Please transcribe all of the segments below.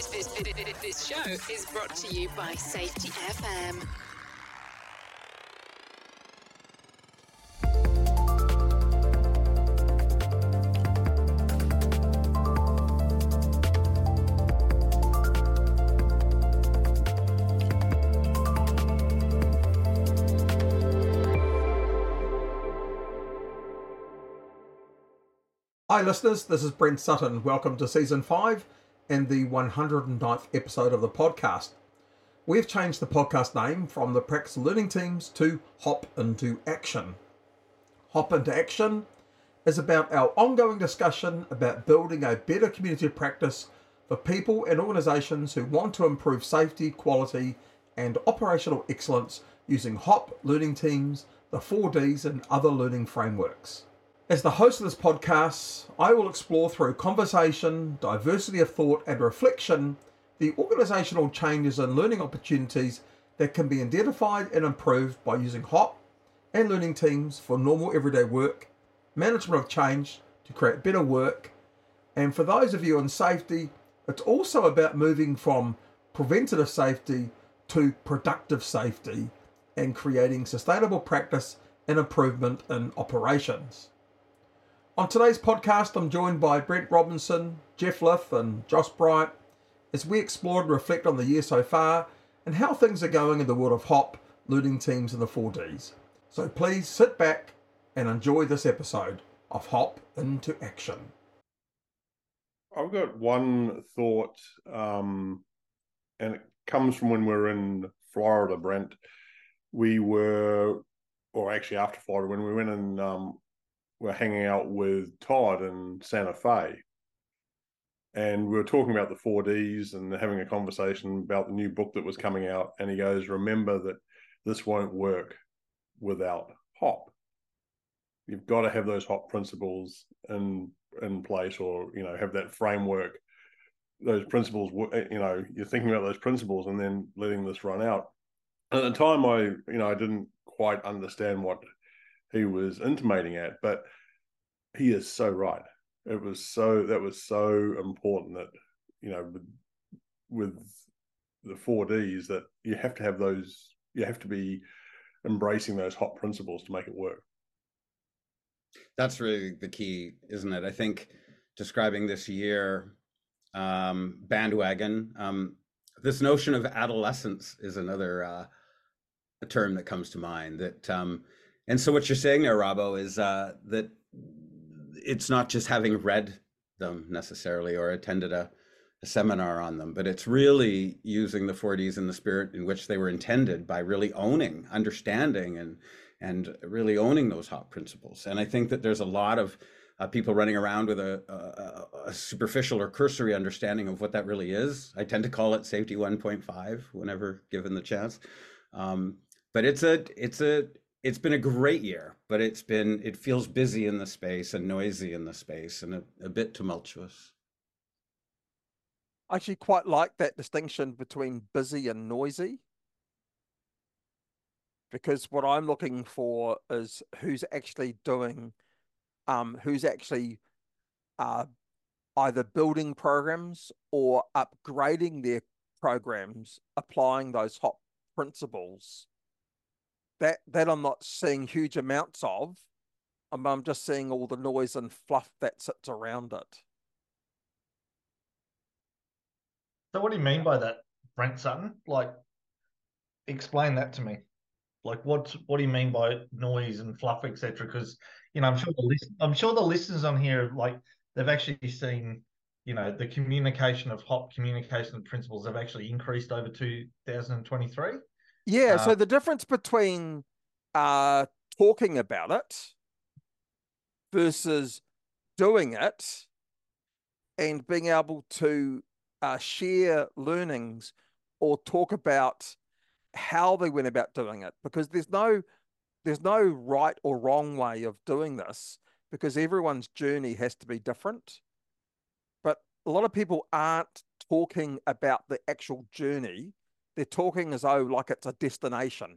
This show is brought to you by Safety FM. Hi listeners, this is Brent Sutton. Welcome to Season 5 and the 109th episode of the podcast. We've changed the podcast name from the Practice Learning Teams to Hop Into Action. Hop Into Action is about our ongoing discussion about building a better community of practice for people and organisations who want to improve safety, quality and operational excellence using HOP learning teams, the 4Ds and other learning frameworks. As the host of this podcast, I will explore through conversation, diversity of thought and reflection the organisational changes and learning opportunities that can be identified and improved by using HOP and learning teams for normal everyday work, management of change to create better work, and for those of you in safety, it's also about moving from preventative safety to productive safety and creating sustainable practice and improvement in operations. On today's podcast, I'm joined by Brent Robinson, Jeff Liff and Josh Bryant as we explore and reflect on the year so far and how things are going in the world of HOP, learning teams and the 4Ds. So please sit back and enjoy this episode of Hop Into Action. I've got one thought, and it comes from when we were in Florida, Brent. After Florida, when we went and we're hanging out with Todd in Santa Fe, and we were talking about the 4Ds and having a conversation about the new book that was coming out, and he goes, remember that this won't work without HOP. You've got to have those HOP principles in place, or have that framework, those principles, you're thinking about those principles and then letting this run out. At the time I didn't quite understand what he was intimating at, but he is so right. That was so important that, with the 4Ds, that you have to have those, you have to be embracing those HOP principles to make it work. That's really the key, isn't it? I think describing this year, bandwagon, this notion of adolescence is another a term that comes to mind. That and so what you're saying there, Robbo, is that it's not just having read them necessarily or attended a seminar on them, but it's really using the 4Ds in the spirit in which they were intended, by really owning, understanding, and really owning those HOP principles. And I think that there's a lot of people running around with a superficial or cursory understanding of what that really is. I tend to call it Safety 1.5 whenever given the chance. But it's been a great year, but it feels busy in the space and noisy in the space and a bit tumultuous. I actually quite like that distinction between busy and noisy, because what I'm looking for is who's actually doing, who's actually either building programs or upgrading their programs, applying those HOP principles. That I'm not seeing huge amounts of. I'm just seeing all the noise and fluff that sits around it. So what do you mean by that, Brent Sutton? Like, explain that to me. Like, what do you mean by noise and fluff, etc.? Because I'm sure the listeners on here, like, they've actually seen, the communication of HOP communication principles have actually increased over 2023. Yeah, so the difference between talking about it versus doing it and being able to share learnings or talk about how they went about doing it, because there's no right or wrong way of doing this, because everyone's journey has to be different. But a lot of people aren't talking about the actual journey. They're talking as though like it's a destination.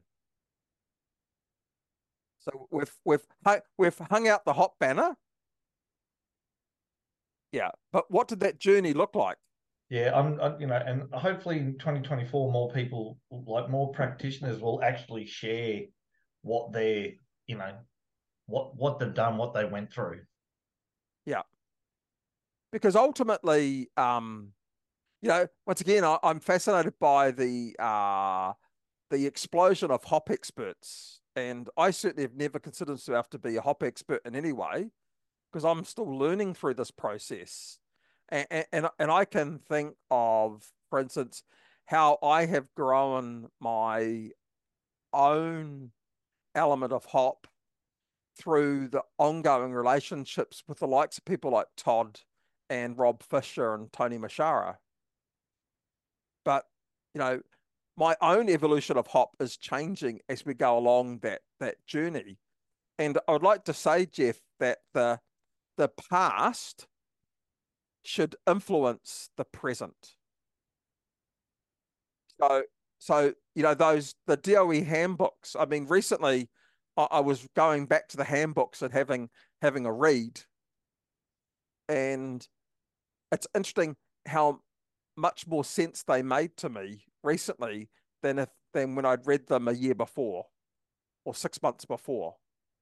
So we've hung out the HOP banner. Yeah, but what did that journey look like? Yeah, you know, and hopefully in 2024, more people, like more practitioners, will actually share what they're, you know, what they've done, what they went through. Yeah, because ultimately, you know, once again, I'm fascinated by the explosion of hop experts, and I certainly have never considered myself to be a hop expert in any way because I'm still learning through this process, and I can think of, for instance, how I have grown my own element of hop through the ongoing relationships with the likes of people like Todd and Rob Fisher and Tony Mashara. But, you know, my own evolution of hop is changing as we go along that journey. And I would like to say, Jeff, that the past should influence the present. So you know, the DOE handbooks. I mean, recently I was going back to the handbooks and having a read, and it's interesting how much more sense they made to me recently than when I'd read them a year before or 6 months before.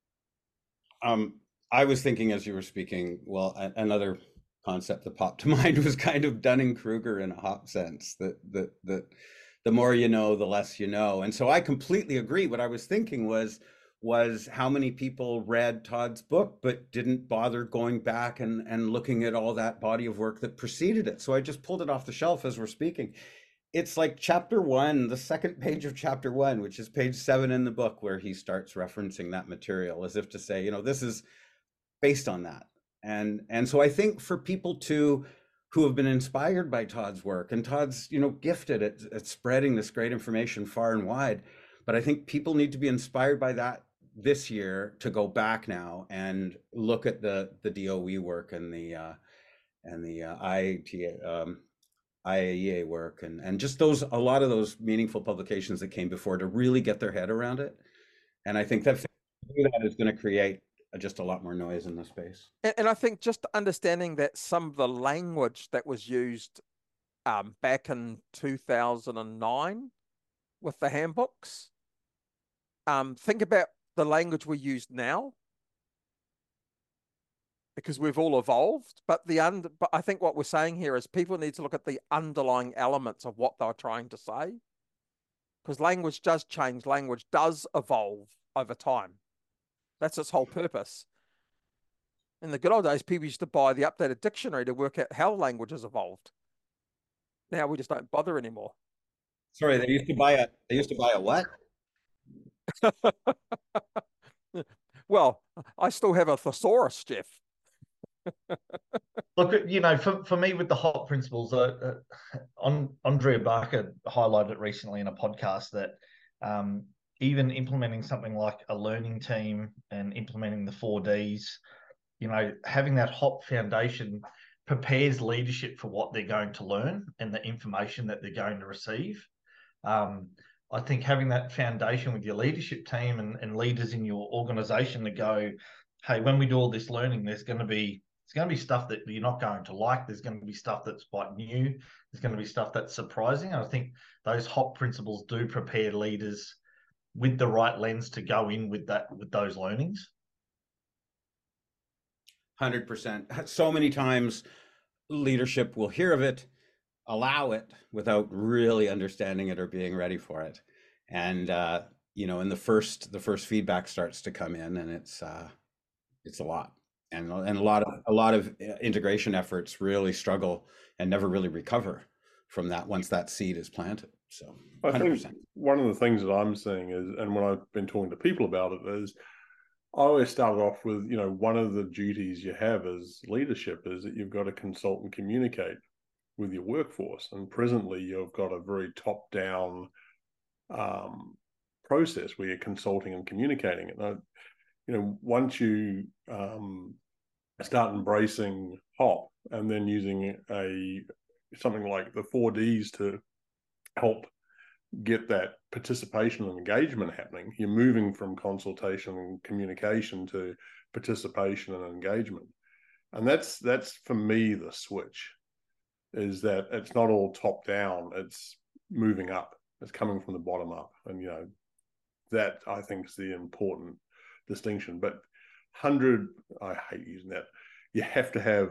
I was thinking as you were speaking, well, another concept that popped to mind was kind of Dunning-Kruger in a hop sense, that the more you know, the less you know. And so I completely agree. What I was thinking was how many people read Todd's book but didn't bother going back and looking at all that body of work that preceded it. So I just pulled it off the shelf as we're speaking. It's like chapter 1, the second page of chapter 1, which is page 7 in the book, where he starts referencing that material as if to say, you know, this is based on that. And so I think for people who have been inspired by Todd's work, and Todd's, you know, gifted at spreading this great information far and wide, but I think people need to be inspired by that this year to go back now and look at the DOE work and the IAEA work and just a lot of those meaningful publications that came before, to really get their head around it. And I think that is going to create just a lot more noise in the space. And I think just understanding that some of the language that was used back in 2009 with the handbooks, think about the language we use now, because we've all evolved. But I think what we're saying here is people need to look at the underlying elements of what they're trying to say, because language does change, language does evolve over time. That's its whole purpose. In the good old days, people used to buy the updated dictionary to work out how language has evolved. Now we just don't bother anymore. Sorry, they used to buy a what? Well, I still have a thesaurus, Jeff. Look, you know, for me with the hop principles, Andrea Barker highlighted it recently in a podcast that even implementing something like a learning team and implementing the 4Ds, you know, having that hop foundation prepares leadership for what they're going to learn and the information that they're going to receive. I think having that foundation with your leadership team and leaders in your organization to go, hey, when we do all this learning, it's going to be stuff that you're not going to like. There's going to be stuff that's quite new. There's going to be stuff that's surprising. And I think those HOP principles do prepare leaders with the right lens to go in with those learnings. 100%. So many times leadership will hear of it, allow it without really understanding it or being ready for it. And you know, and the first feedback starts to come in, and it's a lot. And a lot of integration efforts really struggle and never really recover from that once that seed is planted. So 100%. I think one of the things that I'm seeing is, and when I've been talking to people about it, is I always start off with, you know, one of the duties you have as leadership is that you've got to consult and communicate with your workforce. And presently you've got a very top-down process where you're consulting and communicating. And, you know, once you start embracing HOP and then using something like the 4Ds to help get that participation and engagement happening, you're moving from consultation and communication to participation and engagement. And that's for me the switch. is that it's not all top down, it's moving up, it's coming from the bottom up. And, you know, that I think is the important distinction. But 100, I hate using that. You have to have,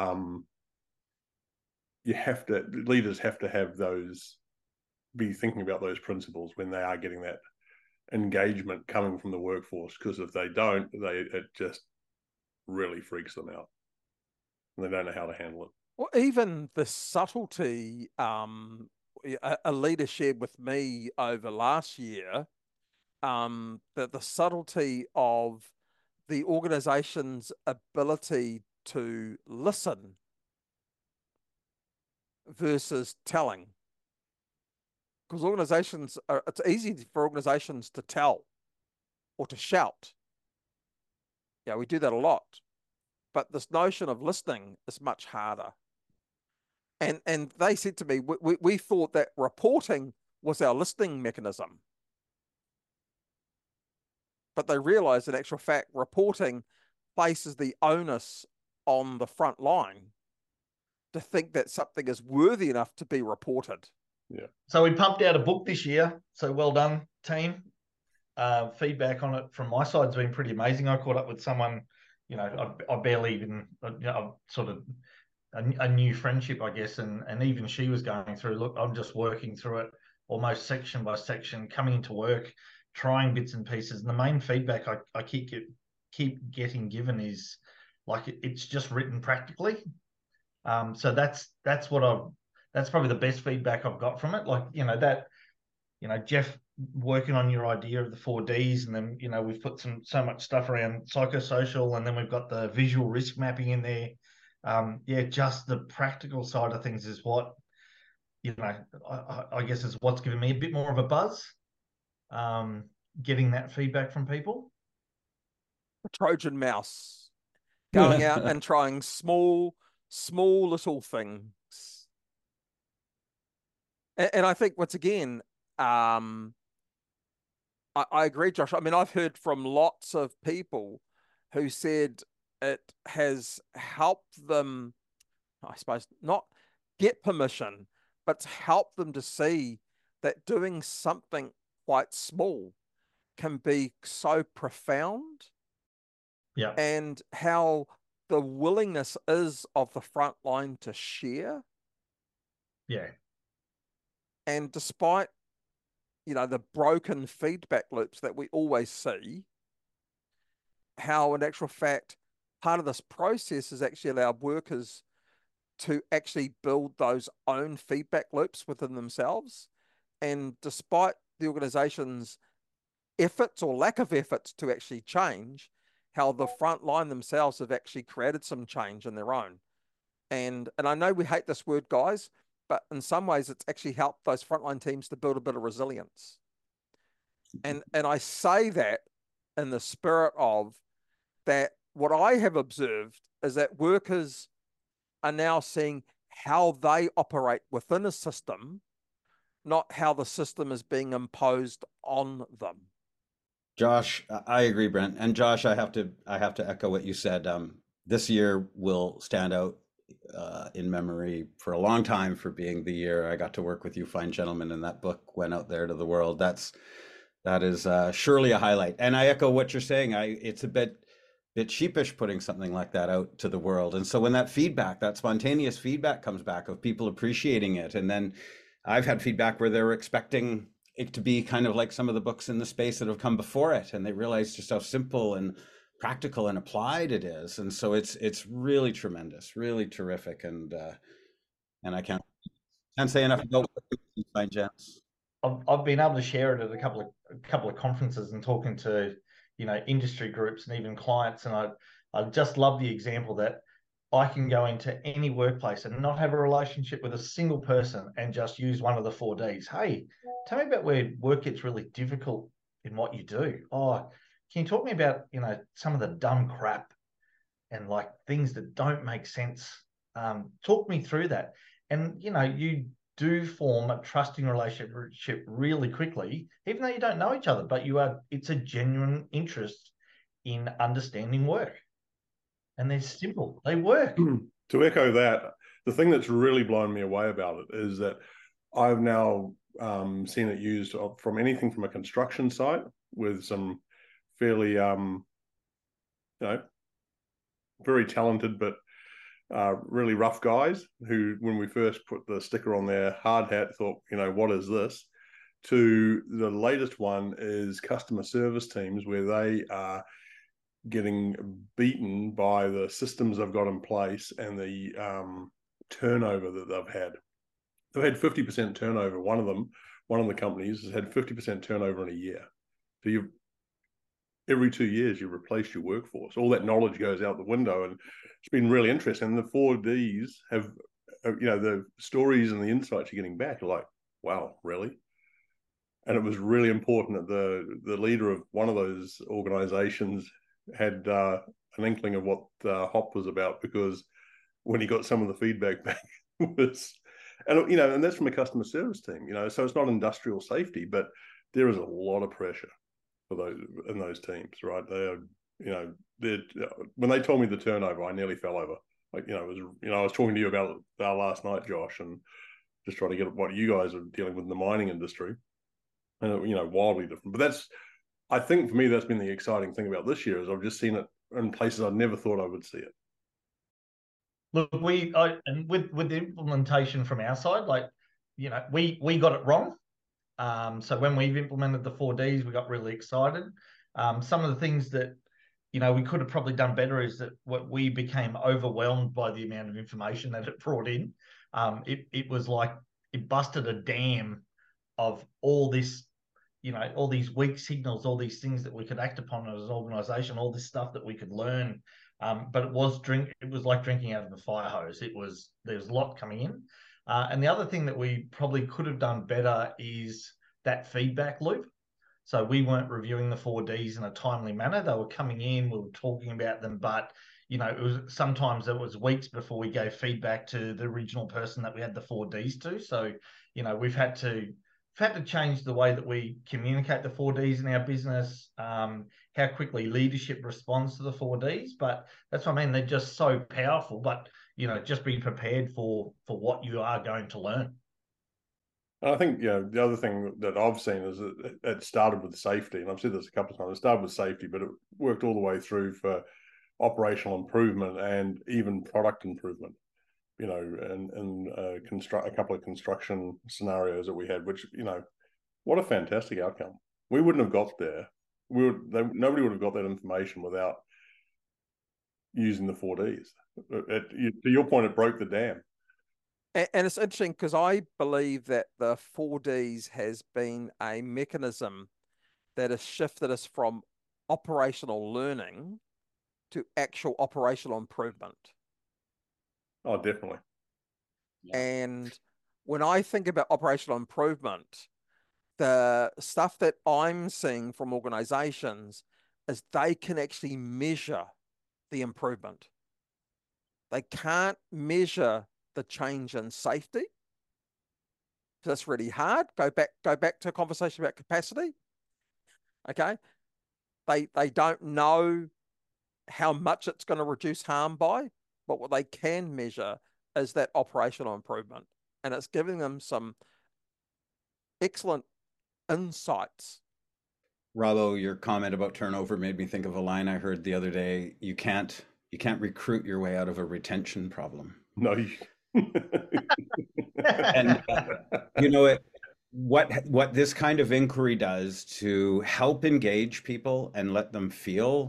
leaders have to have those, be thinking about those principles when they are getting that engagement coming from the workforce, because if they don't, it just really freaks them out and they don't know how to handle it. Well, even the subtlety, a leader shared with me over last year, that the subtlety of the organization's ability to listen versus telling. Because it's easy for organizations to tell or to shout. Yeah, we do that a lot. But this notion of listening is much harder. And they said to me, we thought that reporting was our listening mechanism. But they realized, in actual fact, reporting places the onus on the front line to think that something is worthy enough to be reported. Yeah. So we pumped out a book this year. So well done, team. Feedback on it from my side has been pretty amazing. I caught up with someone, you know, I barely even, you know, sort of a new friendship, I guess. And even she was going through, look, I'm just working through it almost section by section, coming into work, trying bits and pieces. And the main feedback I keep getting given is like, it's just written practically. So that's probably the best feedback I've got from it. Like, you know, Jeff working on your idea of the 4Ds, and then, you know, we've put so much stuff around psychosocial, and then we've got the visual risk mapping in there. Just the practical side of things is what, you know, I guess is what's given me a bit more of a buzz, getting that feedback from people. The Trojan mouse, going out and trying small little things. And I think, once again, I agree, Josh. I mean, I've heard from lots of people who said it has helped them, I suppose, not get permission, but help them to see that doing something quite small can be so profound. Yeah. And how the willingness is of the front line to share. Yeah. And despite, you know, the broken feedback loops that we always see, how in actual fact, part of this process is actually allow workers to actually build those own feedback loops within themselves. And despite the organization's efforts or lack of efforts to actually change, how the front line themselves have actually created some change in their own. And I know we hate this word, guys, but in some ways it's actually helped those frontline teams to build a bit of resilience. And I say that in the spirit of that, what I have observed is that workers are now seeing how they operate within a system, not how the system is being imposed on them. Josh, I agree, Brent. And Josh, I have to echo what you said. This year will stand out in memory for a long time for being the year I got to work with you fine gentlemen, and that book went out there to the world. That is surely a highlight. And I echo what you're saying. It's a bit sheepish putting something like that out to the world. And so when that feedback, that spontaneous feedback comes back of people appreciating it, and then I've had feedback where they're expecting it to be kind of like some of the books in the space that have come before it, and they realize just how simple and practical and applied it is. And so it's really tremendous, really terrific. And I can't say enough about fine gents. I've been able to share it at a couple of conferences and talking to, you know, industry groups and even clients. And I just love the example that I can go into any workplace and not have a relationship with a single person and just use one of the 4Ds. Hey, tell me about where work gets really difficult in what you do. Oh, can you talk to me about, you know, some of the dumb crap and like things that don't make sense? Talk me through that. And, you know, you do form a trusting relationship really quickly, even though you don't know each other, but it's a genuine interest in understanding work. And they're simple. They work. To echo that, the thing that's really blown me away about it is that I've now seen it used from anything from a construction site with some fairly, very talented but really rough guys who, when we first put the sticker on their hard hat, thought, what is this? To the latest one is customer service teams where they are getting beaten by the systems they've got in place and the turnover that they've had. They've had 50% turnover. One of the companies has had 50% turnover in a year. So every 2 years you replace your workforce. All that knowledge goes out the window, and it's been really interesting. The 4Ds have, the stories and the insights you're getting back are like, wow, really? And it was really important that the leader of one of those organizations had an inkling of what HOP was about, because when he got some of the feedback back was, and that's from a customer service team, so it's not industrial safety, but there is a lot of pressure for those teams, right? They are, when they told me the turnover, I nearly fell over. Like, I was talking to you about last night, Josh, and just trying to get what you guys are dealing with in the mining industry. And wildly different. But I think for me, that's been the exciting thing about this year, is I've just seen it in places I never thought I would see it. Look, and with the implementation from our side, we got it wrong. So when we've implemented the 4Ds, we got really excited. Some of the things that we could have probably done better is that we became overwhelmed by the amount of information that it brought in. It was like it busted a dam of all this, all these weak signals, all these things that we could act upon as an organization, all this stuff that we could learn. But it was like drinking out of a fire hose. There was a lot coming in. And the other thing that we probably could have done better is that feedback loop. So we weren't reviewing the 4Ds in a timely manner. They were coming in, we were talking about them, but sometimes it was weeks before we gave feedback to the original person that we had the 4Ds to. So, we've had to change the way that we communicate the 4Ds in our business, how quickly leadership responds to the 4Ds. But that's what I mean. They're just so powerful, but, just be prepared for what you are going to learn. I think, the other thing that I've seen is that it started with safety. And I've said this a couple of times. It started with safety, but it worked all the way through for operational improvement and even product improvement. And a couple of construction scenarios that we had, which, what a fantastic outcome. We wouldn't have got there. Nobody would have got that information without using the 4Ds. To your point, it broke the dam. And it's interesting because I believe that the 4Ds has been a mechanism that has shifted us from operational learning to actual operational improvement. Oh, definitely. And when I think about operational improvement, the stuff that I'm seeing from organizations is they can actually measure the improvement. They can't measure the change in safety. That's really hard. Go back to a conversation about capacity. Okay. They don't know how much it's going to reduce harm by, but what they can measure is that operational improvement. And it's giving them some excellent insights. Robbo, your comment about turnover made me think of a line I heard the other day. You can't recruit your way out of a retention problem. No. And what this kind of inquiry does to help engage people and let them feel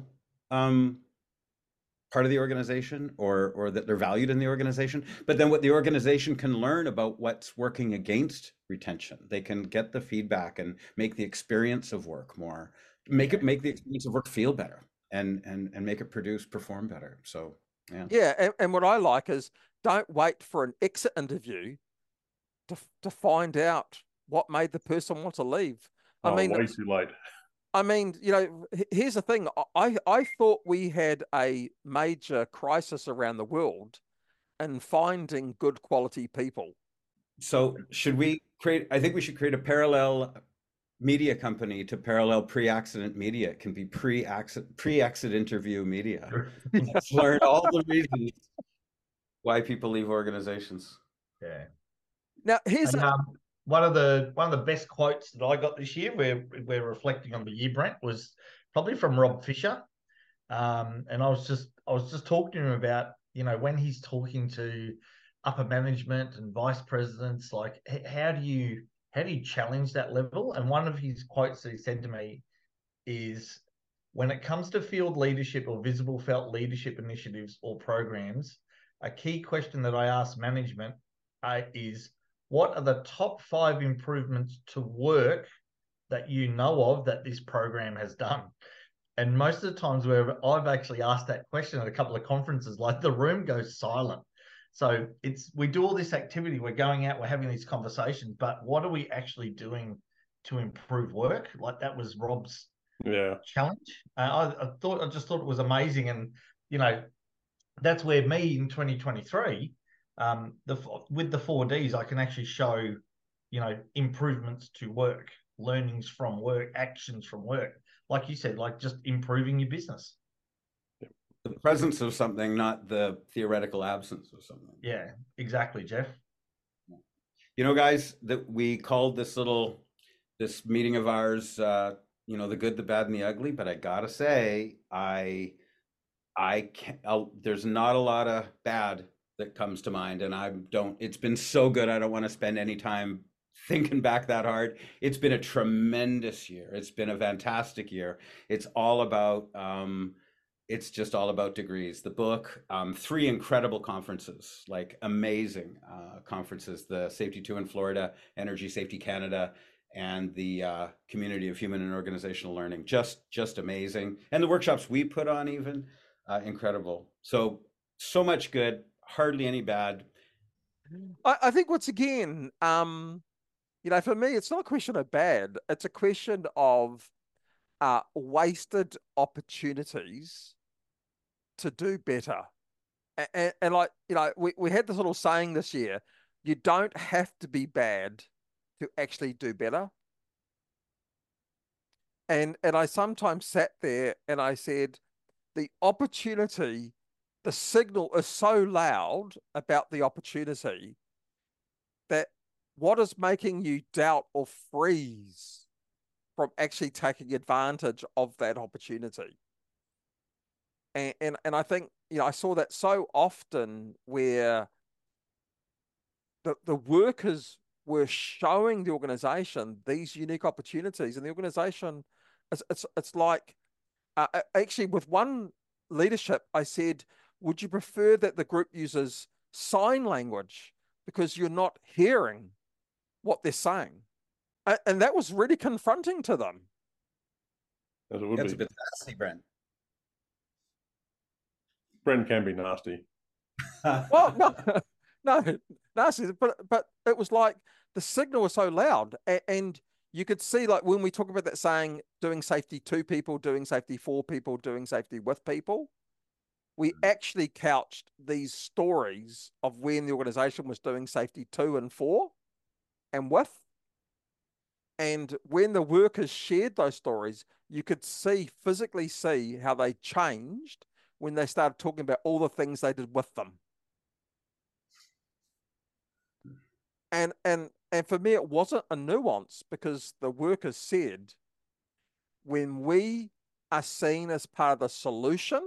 part of the organization or that they're valued in the organization, but then what the organization can learn about what's working against retention. They can get the feedback and make the experience of work make the experience of work feel better and make it perform better. So yeah. And what I like is, don't wait for an exit interview to find out what made the person want to leave. Way too late. I mean, here's the thing. I thought we had a major crisis around the world in finding good quality people. So I think we should create a parallel media company to parallel pre-accident media. It can be pre-exit interview media. Let's learn all the reasons Why people leave organizations. Yeah. Now, here's And, one of the best quotes that I got this year, where we're reflecting on the year, Brent, was probably from Rob Fisher. And I was just talking to him about, when he's talking to upper management and vice presidents, like how do you challenge that level? And one of his quotes that he said to me is, when it comes to field leadership or visible felt leadership initiatives or programs, a key question that I ask management is, what are the top 5 improvements to work that you know of that this program has done? And most of the times where I've actually asked that question at a couple of conferences, like the room goes silent. So we do all this activity, we're going out, we're having these conversations, but what are we actually doing to improve work? Like that was Rob's challenge. I just thought it was amazing. And, that's where me in 2023, with the 4Ds, I can actually show, improvements to work, learnings from work, actions from work. Like you said, like just improving your business. The presence of something, not the theoretical absence of something. Yeah, exactly, Jeff. Guys, that we called this meeting of ours, the good, the bad, and the ugly. But I gotta say, there's not a lot of bad that comes to mind, and it's been so good. I don't want to spend any time thinking back that hard. It's been a tremendous year. It's been a fantastic year. It's just all about degrees. The book, 3 incredible conferences, like amazing conferences, the Safety 2 in Florida, Energy Safety Canada, and the Community of Human and Organizational Learning. Just amazing. And the workshops we put on, even incredible. So much good, hardly any bad. I think once again, for me, it's not a question of bad. It's a question of wasted opportunities to do better. And like, we had this little saying this year, you don't have to be bad to actually do better. And I sometimes sat there and I said, the opportunity, the signal is so loud about the opportunity that what is making you doubt or freeze from actually taking advantage of that opportunity? And I think, I saw that so often where the workers were showing the organization these unique opportunities, and the organization, it's like, actually with one leadership, I said, would you prefer that the group uses sign language because you're not hearing what they're saying? And that was really confronting to them. As it would That's be. a bit nasty, Brent. Brent can be nasty. Well, no, nasty, but it was like the signal was so loud, and you could see, like, when we talk about that saying, doing safety to people, doing safety for people, doing safety with people, we actually couched these stories of when the organization was doing safety to and for and with. And when the workers shared those stories, you could physically see how they changed when they started talking about all the things they did with them. And for me, it wasn't a nuance, because the workers said, when we are seen as part of the solution,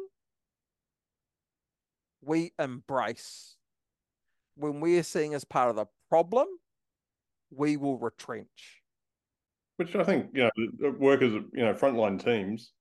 we embrace. When we are seen as part of the problem, we will retrench. Which I think, workers, frontline teams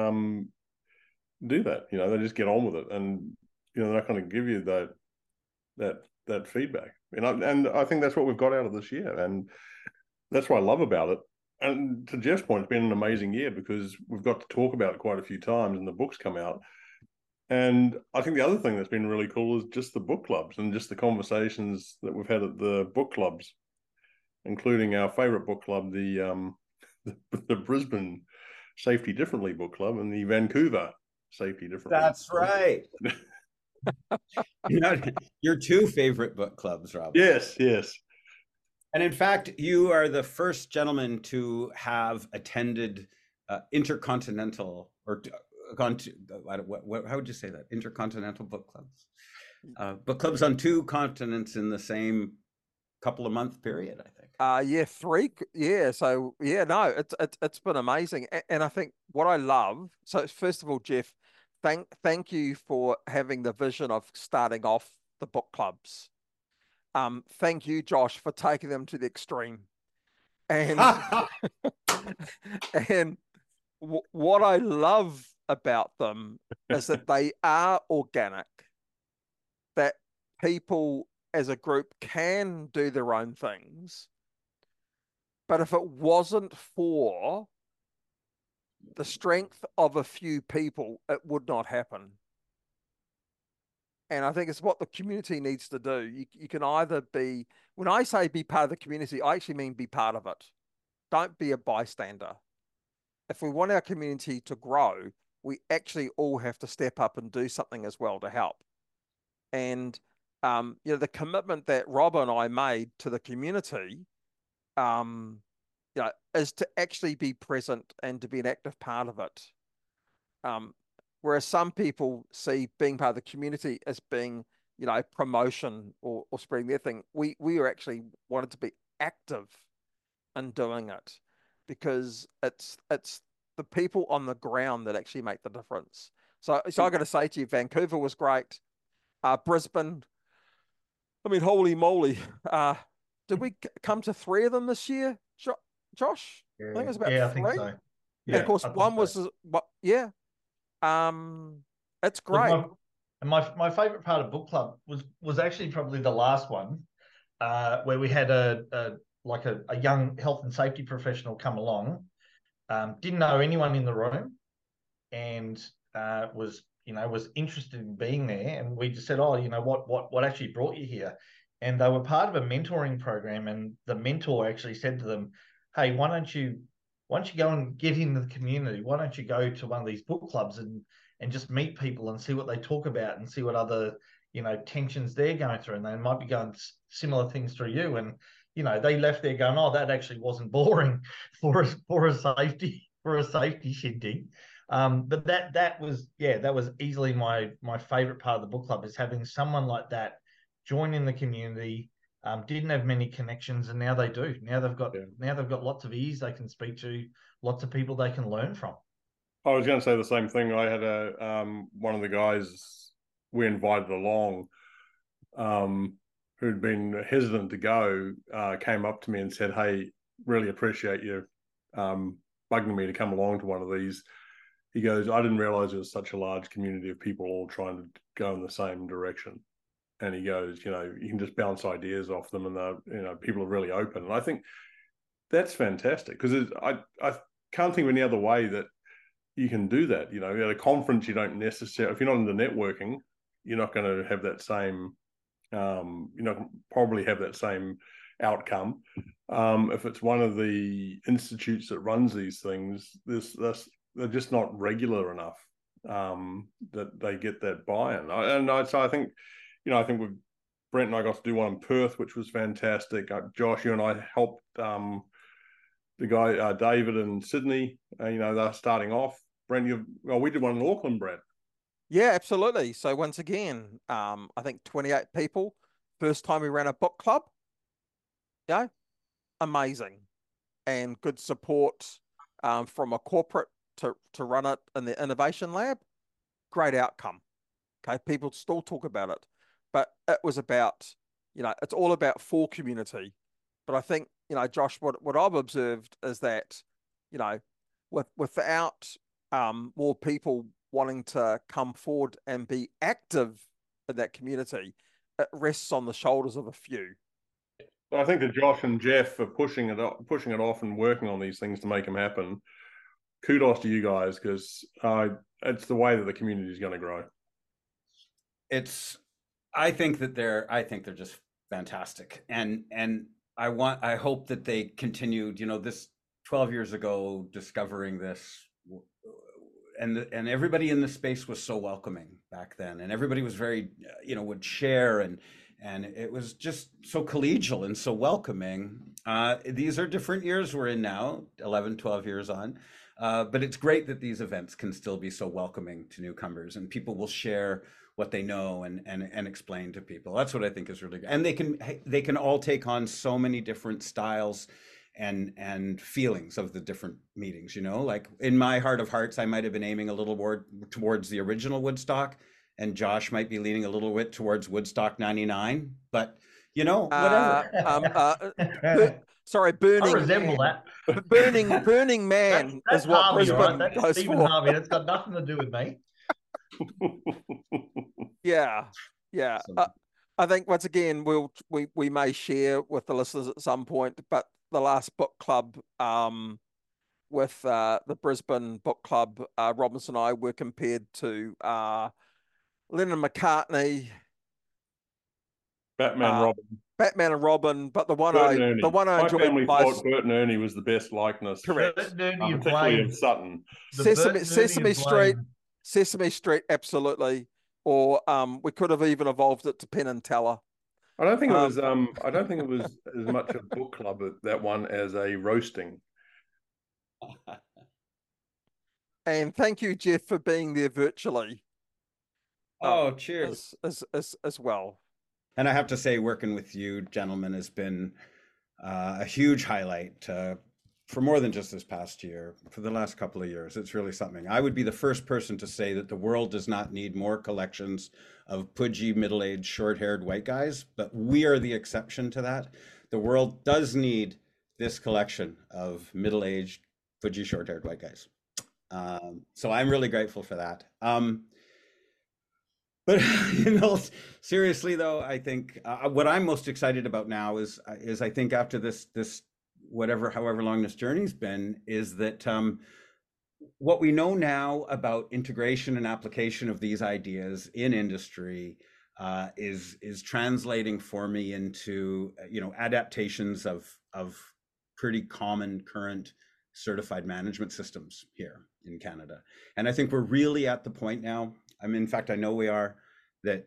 do that. They just get on with it, and they're not going to give you that feedback. And I think that's what we've got out of this year, and that's what I love about it. And to Jeff's point, it's been an amazing year because we've got to talk about it quite a few times, and the books come out. And I think the other thing that's been really cool is just the book clubs and just the conversations that we've had at the book clubs, including our favorite book club, the Brisbane Safety Differently book club, and the Vancouver Safety Differently. That's right. Your 2 favorite book clubs, Rob. Yes. And in fact, you are the first gentleman to have attended intercontinental, or gone to, how would you say that? Intercontinental book clubs. book clubs on 2 continents in the same couple of month period, I think. Yeah, 3. Yeah, so yeah, no, it's been amazing, and I think what I love. So first of all, Jeff, thank you for having the vision of starting off the book clubs. Thank you, Josh, for taking them to the extreme, and and what I love about them is that they are organic, that people as a group can do their own things. But if it wasn't for the strength of a few people, it would not happen. And I think it's what the community needs to do. You can either be, when I say be part of the community, I actually mean be part of it. Don't be a bystander. If we want our community to grow, we actually all have to step up and do something as well to help. And the commitment that Rob and I made to the community, is to actually be present and to be an active part of it. Whereas some people see being part of the community as being, promotion or spreading their thing. We are actually wanted to be active in doing it, because it's the people on the ground that actually make the difference. So I got to say to you, Vancouver was great. Brisbane, I mean, holy moly. Did we come to 3 of them this year, Josh? I think it was about 3. I think so. Yeah, and of course, one was, yeah. It's great. My favorite part of book club was actually probably the last one, where we had a young health and safety professional come along, didn't know anyone in the room, and was interested in being there. And we just said, oh, what actually brought you here? And they were part of a mentoring program, and the mentor actually said to them, hey, why don't you go and get into the community? Why don't you go to one of these book clubs and just meet people and see what they talk about and see what other, tensions they're going through, and they might be going similar things through you. And, they left there going, oh, that actually wasn't boring for a safety shindig. But that was easily my favorite part of the book club, is having someone like that join in the community. Didn't have many connections, and now they do. Now they've got lots of ears they can speak to, lots of people they can learn from. I was going to say the same thing. I had one of the guys we invited along, who'd been hesitant to go, came up to me and said, hey, really appreciate you bugging me to come along to one of these. He goes, I didn't realize there was such a large community of people all trying to go in the same direction. And he goes, you can just bounce ideas off them, and people are really open. And I think that's fantastic, because I can't think of any other way that you can do that. At a conference, you don't necessarily, if you're not into networking, you're not going to have that same, probably have that same outcome. If it's one of the institutes that runs these things, they're just not regular enough that they get that buy-in. So I think, I think Brent and I got to do one in Perth, which was fantastic. Josh, you and I helped the guy David in Sydney. They're starting off. Brent, we did one in Auckland, Brent. Yeah, absolutely. So once again, I think 28 people. First time we ran a book club. Yeah, amazing, and good support from a corporate to run it in the innovation lab. Great outcome. Okay, people still talk about it, but it was about, it's all about for community. But I think, Josh, what I've observed is that, without more people wanting to come forward and be active in that community, it rests on the shoulders of a few. I think that Josh and Jeff are pushing it off and working on these things to make them happen. Kudos to you guys, because it's the way that the community is going to grow. I think they're just fantastic, and I hope that they continued. This 12 years ago, discovering this, and everybody in the space was so welcoming back then, and everybody was very, would share, and it was just so collegial and so welcoming. These are different years we're in now, 11, 12 years on. But it's great that these events can still be so welcoming to newcomers, and people will share what they know and explain to people. That's what I think is really good. And they can all take on so many different styles and feelings of the different meetings, you know, like in my heart of hearts, I might have been aiming a little more towards the original Woodstock, and Josh might be leaning a little bit towards Woodstock 99, but you know, whatever. Sorry, I Burning resemble Man. that. Burning Man That's is what Harvey, all Brisbane right? That's goes Stephen for. Harvey. That's got nothing to do with me. Yeah. So- I think once again we may share with the listeners at some point, but the last book club with the Brisbane Book Club, Robinson and I were compared to Lennon McCartney, Batman and Robin, but the one Bert and Ernie. I My enjoyed family most. thought Bert and Ernie was the best likeness. Correct. Bert and Ernie and Particularly Blaine. of Sutton. Sesame Street, Sesame Street, absolutely. Or we could have even evolved it to Penn and Teller. I don't think it was. I don't think it was as much a book club that one as a roasting. And thank you, Jeff, for being there virtually. Oh, cheers. As well. And I have to say, working with you gentlemen has been a huge highlight for more than just this past year, for the last couple of years. It's really something. I would be the first person to say that the world does not need more collections of pudgy, middle-aged, short-haired white guys, but we are the exception to that. The world does need this collection of middle-aged, pudgy, short-haired white guys. So I'm really grateful for that. But you know, seriously though, I think what I'm most excited about now is I think after this however long this journey's been, is that what we know now about integration and application of these ideas in industry is translating for me into adaptations of pretty common current certified management systems here in Canada. And I think we're really at the point now. I mean, in fact, I know we are, that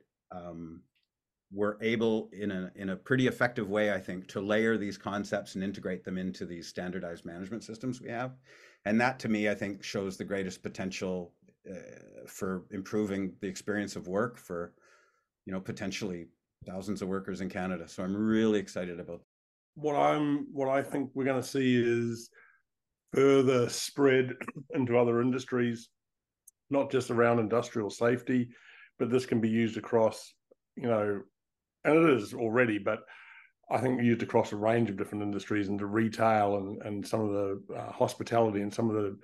we're able in a pretty effective way, I think, to layer these concepts and integrate them into these standardized management systems we have. And that, to me, I think shows the greatest potential for improving the experience of work for, potentially thousands of workers in Canada. So I'm really excited about that. What I think we're going to see is further spread into other industries, not just around industrial safety, but this can be used across, and it is already, but I think used across a range of different industries, into retail and some of the hospitality and some of the,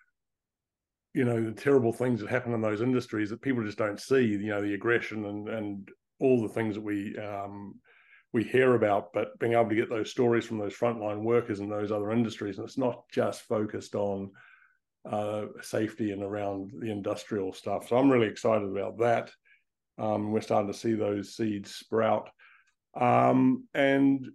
the terrible things that happen in those industries that people just don't see, the aggression and all the things that we hear about, but being able to get those stories from those frontline workers in those other industries. And it's not just focused on safety and around the industrial stuff. So I'm really excited about that. We're starting to see those seeds sprout. And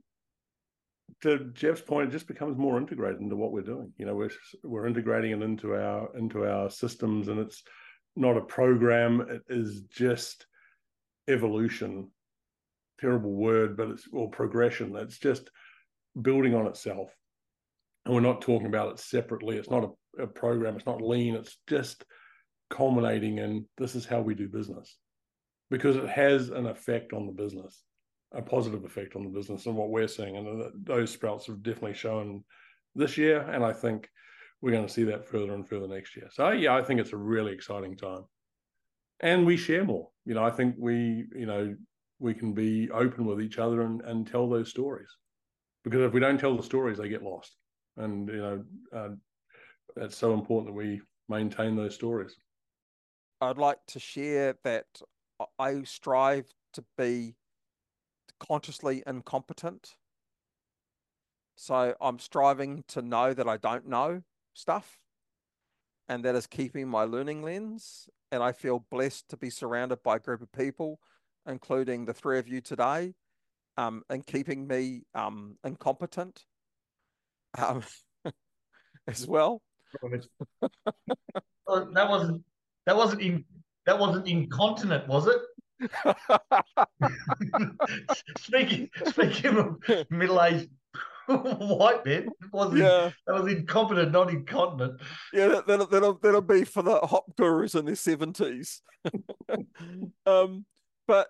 to Jeff's point, it just becomes more integrated into what we're doing. We're integrating it into our systems, and it's not a program. It is just evolution. Terrible word, but or progression. It's just building on itself. And we're not talking about it separately. It's not a program. It's not lean. It's just culminating in this is how we do business, because it has an effect on the business, a positive effect on the business, and what we're seeing. And those sprouts have definitely shown this year. And I think we're going to see that further and further next year. So yeah, I think it's a really exciting time. And we share more. I think we can be open with each other and tell those stories, because if we don't tell the stories, they get lost. And that's so important that we maintain those stories. I'd like to share that I strive to be consciously incompetent. So I'm striving to know that I don't know stuff, and that is keeping my learning lens. And I feel blessed to be surrounded by a group of people, including the three of you today, and keeping me incompetent as well. That wasn't incontinent, was it? speaking of middle-aged white bit. Yeah. That was incompetent, not incontinent. Yeah, that'll be for the hop gurus in their 70s. But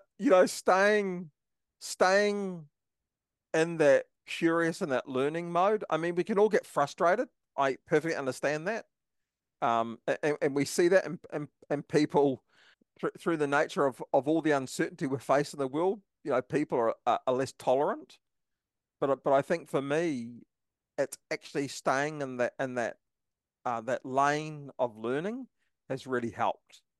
staying in that curious and that learning mode. I mean, we can all get frustrated. I perfectly understand that. And we see that in people through the nature of all the uncertainty we face in the world. People are less tolerant. But I think for me, it's actually staying in that lane of learning has really helped.